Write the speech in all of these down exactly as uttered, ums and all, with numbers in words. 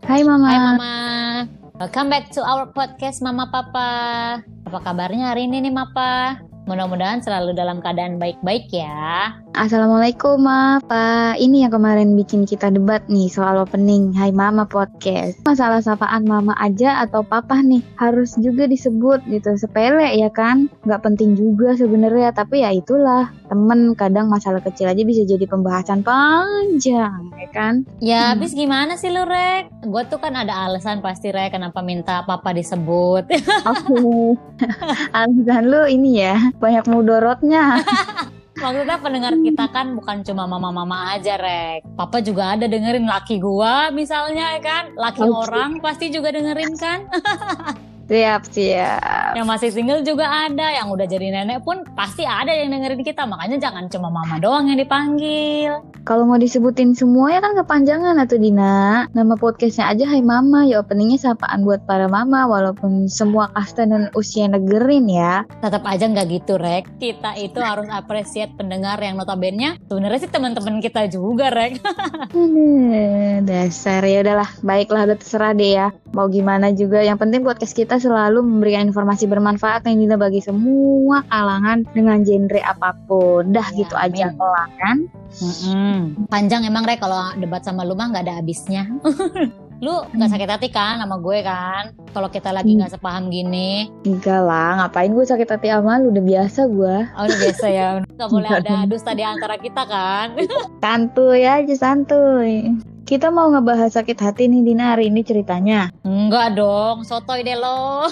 Hai Mama. Hai Mama. Welcome back to our podcast Mama Papa. Apa kabarnya hari ini nih Mapa? Mudah-mudahan selalu dalam keadaan baik-baik ya. Assalamualaikum Ma, Pak. Ini yang kemarin bikin kita debat nih soal opening Hai Mama Podcast. Masalah sapaan Mama aja atau Papa nih harus juga disebut gitu. Sepele ya kan? Gak penting juga sebenarnya, tapi ya itulah. Temen kadang masalah kecil aja bisa jadi pembahasan panjang, ya kan? Ya Hmm. habis gimana sih lu Rek? Gue tuh kan ada alasan pasti Rek kenapa minta Papa disebut. Oke. Alasan lu ini ya, banyak mudorotnya. Maksudnya pendengar kita kan bukan cuma mama-mama aja Rek. Papa juga ada dengerin laki gua misalnya ya kan. Laki Oke. orang pasti juga dengerin kan. Siap, siap. Yang masih single juga ada. Yang udah jadi nenek pun pasti ada yang dengerin kita. Makanya jangan cuma mama doang yang dipanggil. Kalau mau disebutin semua ya kan kepanjangan atau Dina. Nama podcastnya aja Hai Mama, ya openingnya sapaan buat para mama. Walaupun semua kasta dan usia negerin ya. Tetap aja nggak gitu Rek. Kita itu harus appreciate pendengar yang notabene sebenarnya sih teman-teman kita juga Rek. Hmm, dasar ya udahlah, baiklah udah terserah deh ya. Mau gimana juga, yang penting podcast kita selalu memberikan informasi bermanfaat yang Dina bagi semua kalangan dengan genre apapun. Dah Ya, gitu aja amin. kelar kan. Mm-mm. Panjang emang Rek kalau debat sama lu mah nggak ada habisnya. Lu nggak sakit hati kan sama gue kan? Kalau kita lagi nggak sepaham gini. Enggak lah, ngapain gue sakit hati sama lu, udah biasa gue. Oh udah biasa ya. Nggak boleh ada dusta di antara kita kan? Santuy aja, santuy. Kita mau ngebahas sakit hati nih Dina hari ini ceritanya. Enggak dong, sotoy deh lo.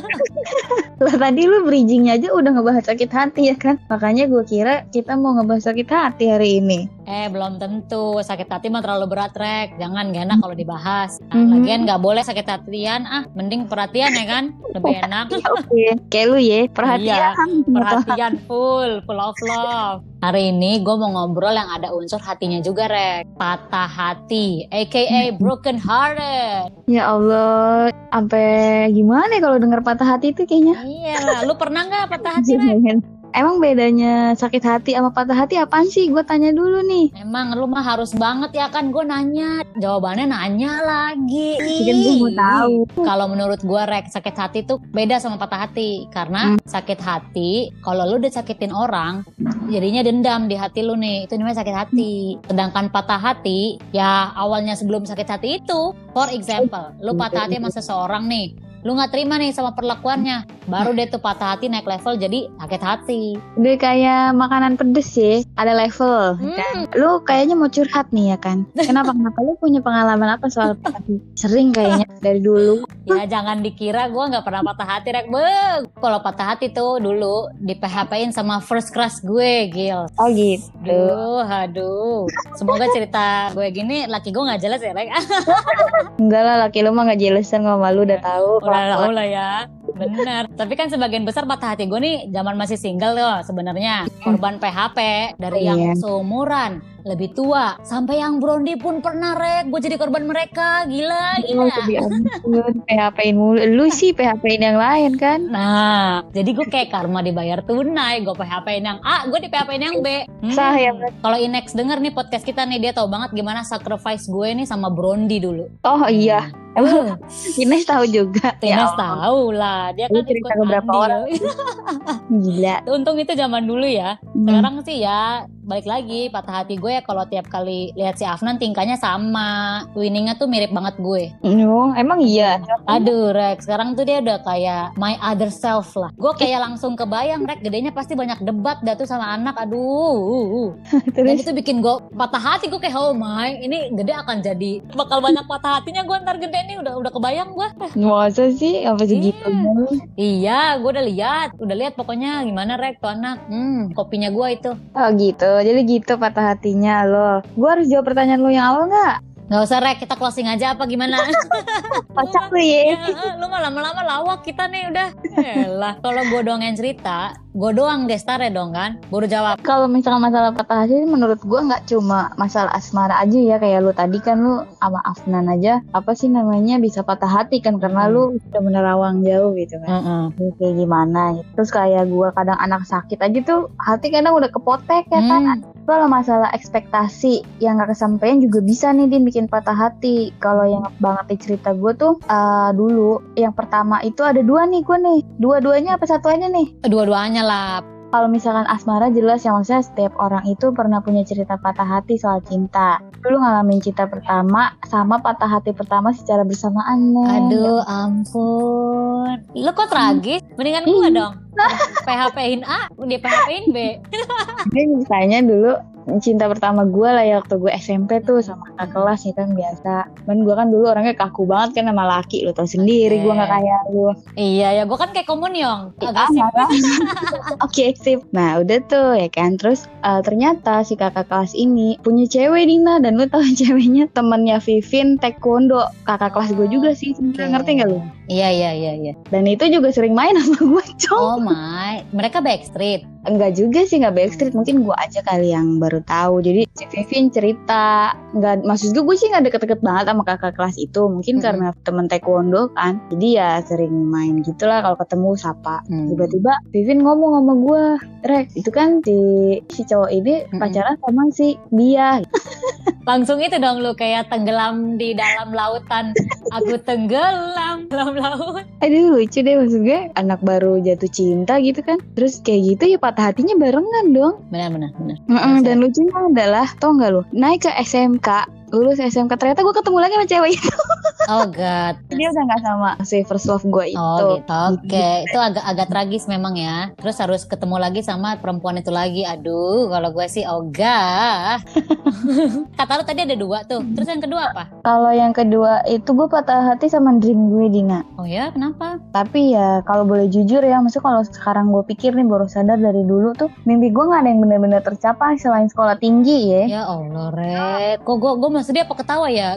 Lah tadi lu bridgingnya aja udah ngebahas sakit hati ya kan? Makanya gue kira kita mau ngebahas sakit hati hari ini. Eh belum tentu, sakit hati mah terlalu berat Rek. Jangan gak enak kalau dibahas. Nah, Mhm. lagian gak boleh sakit hatian, ah mending perhatian ya kan? Lebih enak. Oke, kayak lu ya, perhatian. Perhatian full, full of love. Hari ini gue mau ngobrol yang ada unsur hatinya juga Rek. Patah hati, aka broken hearted. Ya Allah, sampai gimana ya kalau denger patah hati itu kayaknya? Iya lah, lu pernah gak patah hati Rek? Emang bedanya sakit hati sama patah hati apaan sih? Gue tanya dulu nih. Emang lu mah harus banget ya kan, gue nanya. Jawabannya nanya lagi. Kan gue mau tahu. Kalau menurut gue Rek, sakit hati tuh beda sama patah hati. Karena sakit hati, kalau lu udah sakitin orang, jadinya dendam di hati lu nih. Itu namanya sakit hati. Sedangkan patah hati, ya awalnya sebelum sakit hati itu. For example, lu patah hati sama seseorang nih. Lu gak terima nih sama perlakuannya. Baru deh tuh patah hati naik level jadi sakit hati. Udah kayak makanan pedes ya, ada level. Hmm. Kan? Lu kayaknya mau curhat nih ya kan? Kenapa? Kenapa lu punya pengalaman apa soal patah hati? Sering kayaknya dari dulu. Ya jangan dikira gue gak pernah patah hati Rek. Beuh. Kalau patah hati tuh dulu di P H P-in sama first crush gue, Gil. Oh gitu. Aduh, aduh. Semoga cerita gue gini laki gue gak jelas ya Rek. Enggak lah, laki lu mah gak jealousan sama lu, udah tahu. Udah tahu lah ya. Bener. Tapi kan sebagian besar patah hati gue nih zaman masih single loh sebenarnya. Korban P H P dari yang Iya. seumuran, lebih tua, sampai yang Brondi pun pernah Rek. Gue jadi korban mereka. Gila, Oh, gila. lebih ampun, P H P-in mulu. Lu sih P H P-in yang lain kan? Nah, jadi gue kayak karma dibayar tunai. Gue P H P-in yang A, gue di P H P-in yang B. Hmm. Sah ya, berarti. Kalau Inex denger nih podcast kita nih, dia tahu banget gimana sacrifice gue nih sama Brondi dulu. Oh iya, emang Ines tahu juga. Ines Allah. tahu lah, dia Lu kan cerita ikut ke berapa andil. orang? Gila. Untung itu zaman dulu ya. Hmm. Sekarang sih ya balik lagi patah hati gue ya kalau tiap kali lihat si Afnan tingkahnya sama, winningnya tuh mirip banget gue. Oh, emang iya. Aduh Rek, sekarang tuh dia udah kayak my other self lah. Gue kayak langsung kebayang Rek, gedenya pasti banyak debat dah tuh sama anak. Aduh. Dan Terus itu bikin gue patah hati. Gue kayak oh my, ini gede akan jadi bakal banyak patah hatinya gue ntar gede nih. Udah udah kebayang gue. masa sih apa segitu? Iya, gue udah lihat, udah lihat pokoknya gimana Rek tuh anak. Hmm, kopinya gue itu. Oh gitu. Jadi gitu patah hatinya lo. Gua harus jawab pertanyaan lo yang awal nggak? Gak usah Rek, kita closing aja apa gimana? Kocak lu ya. Ya, lu mah lama-lama lawak kita nih udah. Yalah, kalau gue doang yang cerita, gue doang gestarnya dong kan. Gue udah jawab. Kalau misalkan masalah patah hati menurut gua nggak cuma masalah asmara aja ya, kayak lu tadi kan lu sama Afnan aja apa sih namanya bisa patah hati kan karena Hmm. lu udah menerawang jauh gitu kan. Mm-mm. Ini kayak gimana gitu. Terus kayak gua kadang anak sakit aja tuh hati kadang udah kepotek ya kan. Hmm. Kalau masalah ekspektasi yang gak kesampaian juga bisa nih Din bikin patah hati. Kalau yang banget di cerita gue tuh uh, dulu yang pertama itu ada dua nih gue nih. Dua-duanya apa satu aja nih? Dua-duanya lah. Kalau misalkan asmara jelas yang maksudnya setiap orang itu pernah punya cerita patah hati soal cinta. Dulu ngalamin cinta pertama sama patah hati pertama secara bersamaan nih. Aduh ampun. Lu kok tragis? Mendingan gue dong. P H P-in A, dia P H P-in B. Jadi misalnya dulu cinta pertama gue lah ya waktu gue S M P tuh sama kakak kelas ya kan biasa. Dan gue kan dulu orangnya kaku banget kan sama laki, lo tau sendiri okay. Gue gak kayak lu. Iya ya, gue kan kayak komunyong, agak sip. Oke sip. Nah udah tuh ya kan. Terus uh, ternyata si kakak kelas ini punya cewek Dina. Dan lu tau ceweknya temennya Vivin taekwondo. Kakak kelas gue juga sih sebenernya, okay. Ngerti gak lu? Iya iya iya iya. Dan itu juga sering main sama gue cowok. Oh my, mereka backstreet? Enggak juga sih, enggak backstreet, mungkin gue aja kali yang baru tahu. Jadi si Vivin cerita, enggak, maksud gue gue sih enggak deket-deket banget sama kakak kelas itu, mungkin hmm. karena temen taekwondo kan. Jadi ya sering main gitulah kalau ketemu sapa. Hmm. Tiba-tiba Vivin ngomong sama gue, Rek, itu kan si si cowok ini hmm. pacaran sama si dia. Langsung itu dong lu kayak tenggelam di dalam lautan. Aku tenggelam dalam laut. Aduh lucu deh, maksud gue anak baru jatuh cinta gitu kan. Terus kayak gitu ya patah hatinya barengan dong. Benar-benar benar. Dan lucunya adalah, tau gak lu, naik ke S M K, lulus S M K ternyata gue ketemu lagi sama cewek itu. Oh god. Dia udah gak sama si first love gue itu. Oh gitu. Oke okay. Itu agak agak tragis memang ya. Terus harus ketemu lagi sama perempuan itu lagi. Aduh kalau gue sih ogah. Kata lu tadi ada dua tuh. Terus yang kedua apa? Kalau yang kedua itu gue patah hati sama dream gue Dina. Oh ya kenapa? Tapi ya kalau boleh jujur ya, maksudnya kalau sekarang gue pikir nih baru sadar dari dulu tuh mimpi gue gak ada yang benar-benar tercapai selain sekolah tinggi ya. Ya Allah Red. Kok gue gue maksud dia apa ketawa ya?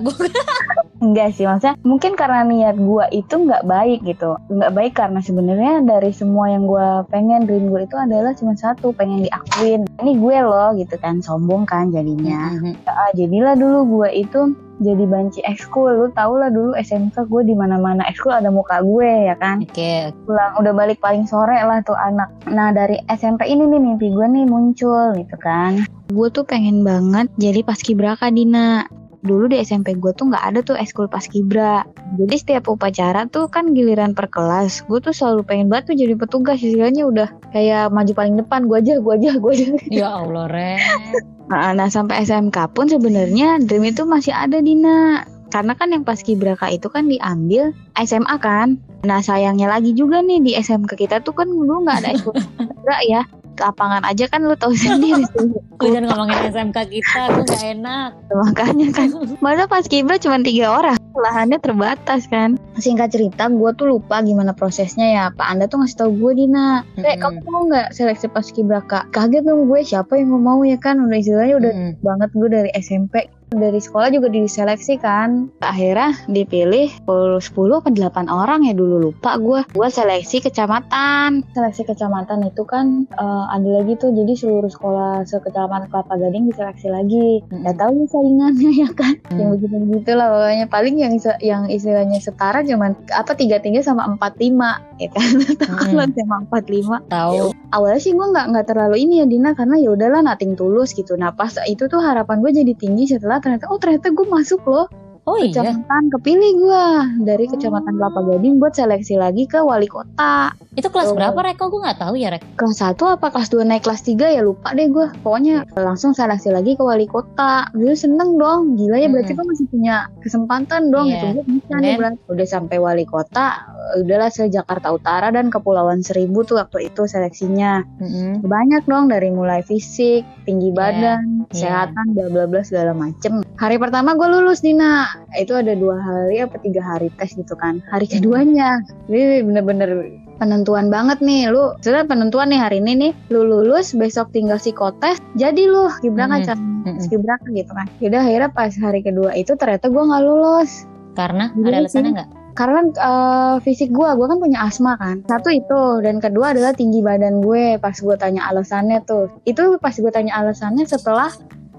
Enggak sih, maksudnya mungkin karena niat gue itu nggak baik gitu. Nggak baik karena sebenarnya dari semua yang gue pengen, dream gue itu adalah cuma satu, pengen diakuin. Ini gue loh gitu kan, sombong kan jadinya. Mm-hmm. Ya, jadilah dulu gue itu jadi banci ekskul. Lu tau lah dulu S M K gue di mana-mana ekskul ada muka gue ya kan. Oke. Okay. Pulang udah balik paling sore lah tuh anak. Nah dari S M P ini nih mimpi gue nih muncul gitu kan. Gue tuh pengen banget jadi paskibraka Dina. Dulu di S M P gue tuh gak ada tuh ekskul paskibra. Jadi setiap upacara tuh kan giliran per kelas. Gue tuh selalu pengen banget tuh jadi petugas. Istilahnya udah kayak maju paling depan. Gue aja, gue aja, gue aja. Ya Allah Ren. Nah, nah sampai S M K pun sebenarnya dream itu masih ada Dina. Karena kan yang paskibraka itu kan diambil S M A kan. Nah sayangnya lagi juga nih di S M K kita tuh kan dulu gak ada ekskul paskibra ya. Lapangan aja kan lu tahu sendiri tuh. Gue jangan ngomongin S M K kita, gue gak enak. Makanya kan, mana paskibra cuma tiga orang, lahannya terbatas kan. Singkat cerita, gue tuh lupa gimana prosesnya ya. Pak Anda tuh ngasih tahu gue Dina, Rek, kamu mau nggak seleksi paskibraka? Kaget dong gue, siapa yang mau ya kan? Udah istilahnya udah mm-hmm. banget gue dari S M P. Dari sekolah juga diseleksi kan. Akhirnya dipilih sepuluh apa delapan orang ya dulu lupa gue. Gue seleksi kecamatan. Seleksi kecamatan itu kan uh, ada lagi tuh. Jadi seluruh sekolah sekecamatan Kelapa Gading diseleksi lagi. Mm-hmm. Gak tahu nih saingannya ya kan. Mm-hmm. Yang begitu-begitu lah pokoknya. Paling yang yang istilahnya setara cuman apa tiga tiga sama empat lima ya kan. Tahu mm-hmm. sama empat lima. Tahu. Awalnya sih gue nggak nggak terlalu ini ya Dina karena ya udahlah nothing tulus gitu. Nah pas itu tuh harapan gue jadi tinggi setelah ternyata oh ternyata gue masuk loh. Oh kecamatan iya? Kepilih gue dari kecamatan Kelapa Gading buat seleksi lagi ke wali kota. Itu kelas so, berapa Rek? Kok gue gak tahu ya Rek? Kelas satu apa kelas dua naik kelas tiga ya lupa deh gue. Pokoknya langsung seleksi lagi ke wali kota. Dulu seneng dong. Gila ya berarti hmm. gue masih punya kesempatan dong yeah. gitu. Gue bisa nih berarti. Udah sampai wali kota. Udahlah se Jakarta Utara dan Kepulauan Seribu tuh waktu itu seleksinya. Mm-hmm. Banyak dong dari mulai fisik, tinggi yeah. badan, kesehatan, yeah. bla bla bla segala macem. Hari pertama gue lulus Dina. Itu ada dua hari apa tiga hari tes gitu kan. Hari keduanya ini bener-bener penentuan banget nih. Lu sudah penentuan nih hari ini nih. Lu lulus besok tinggal psikotes. Jadi lu skibraka mm-hmm. kan skibraka gitu kan. Yaudah akhirnya pas hari kedua itu ternyata gue gak lulus. Karena jadi ada alasannya gak? Karena uh, fisik gue, gue kan punya asma kan. Satu itu, dan kedua adalah tinggi badan gue. Pas gue tanya alasannya tuh, itu pas gue tanya alasannya setelah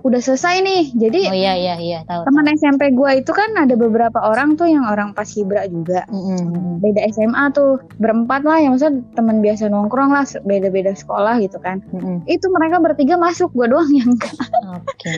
udah selesai nih. Jadi Oh iya iya iya tahu. teman S M P gue itu kan ada beberapa orang tuh yang orang Paskibra juga. Mm-mm. Beda S M A tuh, berempat lah, yang maksudnya teman biasa nongkrong lah, beda-beda sekolah gitu kan. Mm-mm. Itu mereka bertiga masuk, gue doang yang enggak. Oke.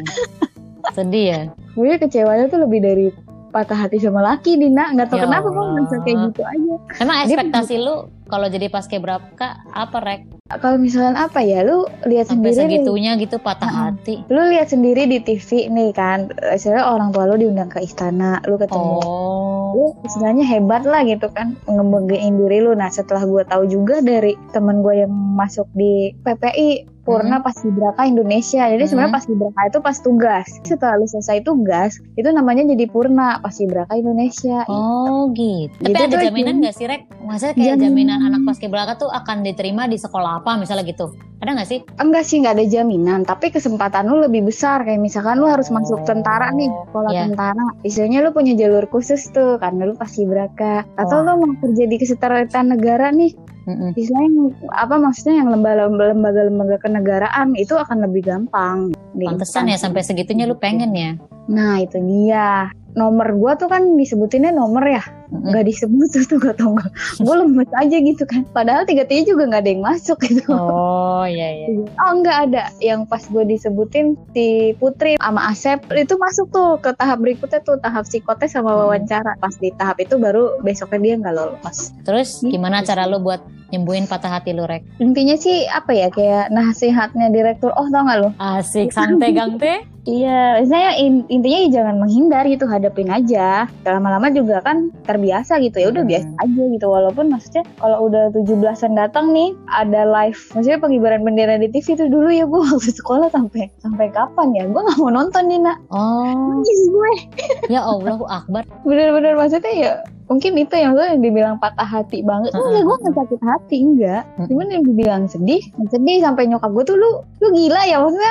Sedih ya. Gue kecewanya tuh lebih dari patah hati sama laki, Dina. Nggak tahu Ya kenapa gue Allah. ngerasa kayak gitu aja. Emang Dia- ekspektasi lu kalau jadi paskibraka apa rek? Kalau misalkan apa ya, lu lihat Sampai sendiri nih. segitunya gitu patah Uh-uh. hati. Lu lihat sendiri di T V nih kan, istilahnya orang tua lu diundang ke istana, lu ketemu. Oh. Lu istilahnya hebat lah gitu kan, ngebanggain diri lu. Nah setelah gue tahu juga dari temen gue yang masuk di P P I Purna Paskibraka Indonesia, jadi Hmm. sebenarnya Paskibraka itu pas tugas. Setelah lu selesai tugas, itu namanya jadi Purna Paskibraka Indonesia. Oh gitu. Tapi Gitu ada tuh, jaminan Jin. gak sih rek? Maksudnya kayak Jaminan. jaminan anak paskibraka tuh akan diterima di sekolah apa misalnya gitu? Ada gak sih? Enggak sih, nggak ada jaminan, tapi kesempatan lu lebih besar. Kayak misalkan lu harus masuk tentara nih, sekolah Iya. tentara. Istilahnya lu punya jalur khusus tuh, karena lu Paskibraka. Atau Wah. lu mau kerja di kesetarataan negara nih, Mm-mm. istilahnya apa maksudnya yang lembaga- lembaga-lembaga kenegaraan itu akan lebih gampang. Di Pantesan ya instansi. sampai segitunya lu pengen ya. Nah itu dia. Nomor gua tuh kan disebutinnya nomor ya, Mm-mm. nggak disebut tuh tuh gak tau gak. Gue lemes aja gitu kan. Padahal tiga-tiga juga nggak ada yang masuk gitu. Oh iya iya. Oh enggak ada. Yang pas gue disebutin si Putri sama Asep itu masuk tuh ke tahap berikutnya tuh, tahap psikotes sama Hmm. wawancara. Pas di tahap itu baru besoknya dia nggak lolos. Terus Gitu gimana sih. cara lu buat nyembuhin patah hati lu rek? Intinya sih apa ya, kayak nasihatnya direktur. Oh tau nggak lo? Asik santai gangte. Iya, saya in- intinya ya jangan menghindar gitu, hadapin aja. Lama-lama juga kan terbiasa gitu, ya udah Hmm. biasa aja gitu. Walaupun maksudnya kalau udah tujuh belasan datang nih ada live, maksudnya pengibaran bendera di T V itu dulu ya, gue waktu sekolah sampai sampai kapan ya? Gue nggak mau nonton nih nak, Oh nangis gue. ya Allahu Akbar. Bener-bener maksudnya ya mungkin itu yang lo yang dibilang patah hati banget. Enggak, gue nggak sakit hati, enggak. Cuman yang dibilang sedih, sedih sampai nyokap gue tuh lu lu gila ya, maksudnya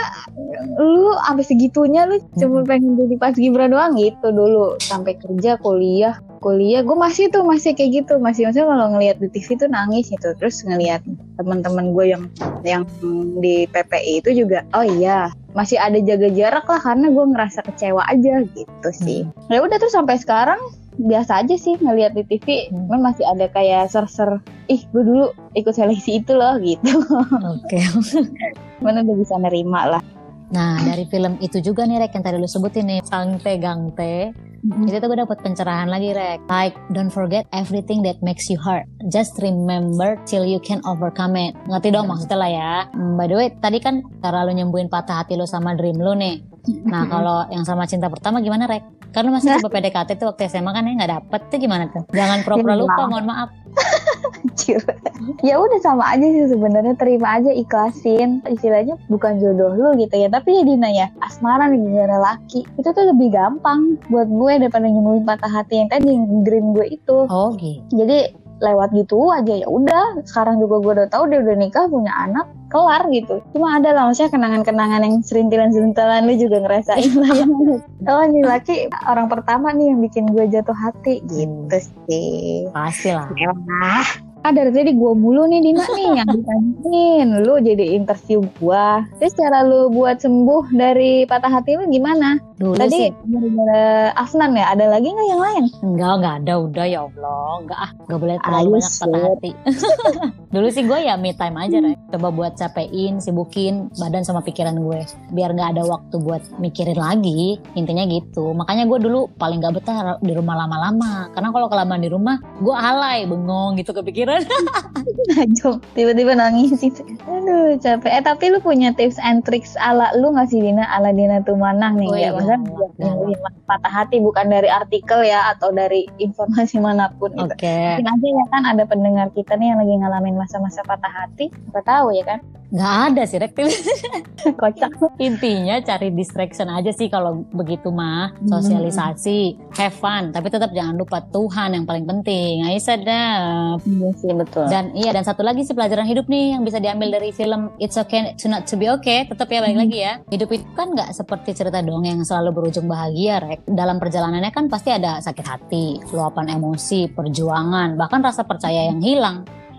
lu sampai segitunya lu cuma pengen jadi paskibra doang gitu dulu, sampai kerja, kuliah, kuliah gue masih tuh masih kayak gitu, masih maksudnya kalau ngelihat di T V tuh nangis gitu. Terus ngelihat teman-teman gue yang yang di P P I itu juga, oh iya masih ada jaga jarak lah, karena gue ngerasa kecewa aja gitu sih. Ya udah terus sampai sekarang biasa aja sih ngelihat di T V, Hmm. memang masih ada kayak ser-ser, ih gue dulu ikut seleksi itu loh gitu. Oke. Mana udah bisa nerima lah. Nah dari film itu juga nih rek yang tadi lu sebutin nih, Sangte Gangte. Itu tuh gue dapet pencerahan lagi rek. Like don't forget everything that makes you hurt. Just remember till you can overcome it. Ngerti dong maksudnya lah ya. Hmm, by the way tadi kan cara lu nyembuhin patah hati lu sama dream lu nih. Nah kalau yang sama cinta pertama gimana rek? Kan lu masih coba P D K T tuh waktu S M A kan ya nggak dapet tuh gimana tuh? Jangan pura-pura Ya, lupa, maaf. mohon maaf. Anjir. Ya udah sama aja sih sebenarnya, terima aja, ikhlasin. Istilahnya bukan jodoh lu gitu ya, tapi ya Dina ya, asmara nih dengan laki itu tuh lebih gampang buat gue daripada nyembuhin patah hati yang tadi, yang dream gue itu. Oh gitu. Jadi lewat gitu aja, ya udah. Sekarang juga gue udah tahu dia udah nikah, punya anak, kelar gitu. Cuma ada lah maksudnya kenangan-kenangan yang serintilan-serintilan lu juga ngerasain lah ya. Oh ini laki orang pertama nih yang bikin gue jatuh hati gitu sih. Pasti lah. Elah. Ah dari tadi gue mulu nih Dina nih yang ditanyain. Lu jadi interview gue. Terus cara lu buat sembuh dari patah hati lu gimana? Dulu Tadi sih gara-gara Afnan ya, ada lagi gak yang lain? enggak, enggak ada, udah ya Allah. Enggak ah, enggak boleh terlalu Ayo, banyak patah Sud. hati. Dulu sih gue ya me time aja Rek. Coba buat capein, sibukin badan sama pikiran gue. Biar gak ada waktu buat mikirin lagi. Intinya gitu. Makanya gue dulu paling gak betah di rumah lama-lama. Karena kalau kelamaan di rumah, gue alay, bengong gitu kepikiran. Najong tiba-tiba nangis gitu. Aduh capek. Eh tapi lu punya tips and tricks ala lu gak sih Dina? Ala Dina Tumanang nih. Oh, Ya iya, maksudnya galak, buat galak. nyembuhin patah hati, bukan dari artikel ya atau dari informasi manapun gitu. Oke. Mungkin aja ya kan ada pendengar kita nih yang lagi ngalamin masa-masa patah hati. Siapa tahu ya kan. Gak ada sih Rek. Kocak. Intinya cari distraction aja sih kalau begitu mah. Hmm. Sosialisasi, have fun. Tapi tetap jangan lupa Tuhan yang paling penting. Ayo sedap. Iya sih betul. Dan iya, dan satu lagi sih pelajaran hidup nih yang bisa diambil dari film It's Okay to Not to Be Okay. Tetap ya, balik Hmm. lagi ya. Hidup itu kan gak seperti cerita dongeng yang selalu berujung bahagia, Rek. Dalam perjalanannya kan pasti ada sakit hati, luapan emosi, perjuangan, bahkan rasa percaya yang hilang.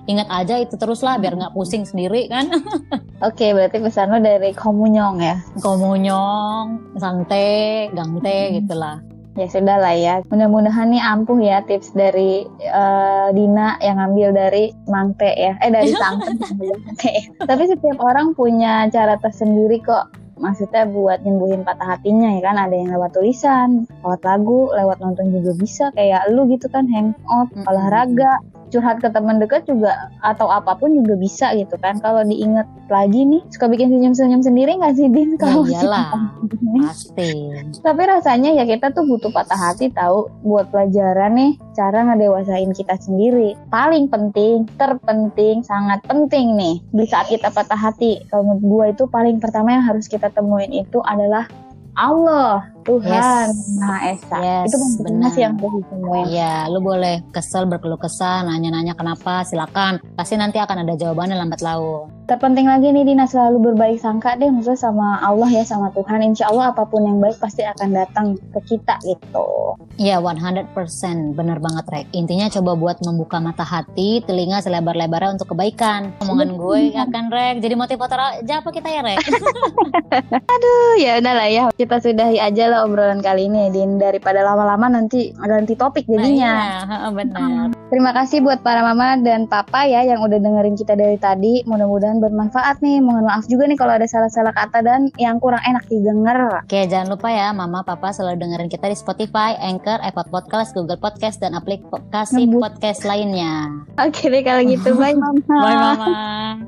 ingat aja itu terus lah biar nggak pusing sendiri kan. Oke, berarti pesan lo dari Komunyong ya? Komunyong, sangte, gangte gitulah. Ya sudah lah ya, mudah-mudahan nih ampuh ya tips dari uh, Dina yang ngambil dari Mangte ya, eh dari Sangte. Tapi setiap orang punya cara tersendiri kok, maksudnya buat nyembuhin patah hatinya ya kan, ada yang lewat tulisan, lewat lagu, lewat nonton juga bisa, kayak lu gitu kan, hangout, mm-hmm. olahraga, curhat ke teman dekat juga, atau apapun juga bisa gitu kan. Kalau diinget lagi nih, suka bikin senyum-senyum sendiri nggak sih Din? Kalau ya iyalah, pasti. Tapi rasanya ya kita tuh butuh patah hati tahu buat pelajaran nih, cara ngedewasain kita sendiri. Paling penting, terpenting, sangat penting nih di saat kita patah hati. Kalau menurut gue itu paling pertama yang harus kita temuin itu adalah Allah, Tuhan, yes. Maha Esa. Yes, itu benar sih yang harus ditemuin. Iya, lu boleh kesel, berkeluh kesah, nanya-nanya kenapa, silakan. Pasti nanti akan ada jawabannya lambat laun. Terpenting lagi nih Dina, selalu berbaik sangka deh, maksudnya sama Allah ya, sama Tuhan. Insya Allah apapun yang baik pasti akan datang ke kita gitu. Iya, seratus persen benar banget Rek. Intinya coba buat membuka mata hati, telinga selebar-lebarnya untuk kebaikan. Omongan gue akan Rek, jadi motivator aja apa kita ya Rek? Aduh, ya udah lah ya, kita sudahi aja lah obrolan kali ini Din, daripada lama-lama nanti ganti topik jadinya. Nah, iya, benar. Terima kasih buat para mama dan papa ya yang udah dengerin kita dari tadi. Mudah-mudahan bermanfaat nih. Mohon maaf juga nih kalau ada salah-salah kata dan yang kurang enak didengar. Oke, jangan lupa ya mama papa selalu dengerin kita di Spotify, Anchor, Apple Podcast, Google Podcast, dan aplikasi podcast lainnya. Oke deh kalau gitu, bye mama. Bye mama.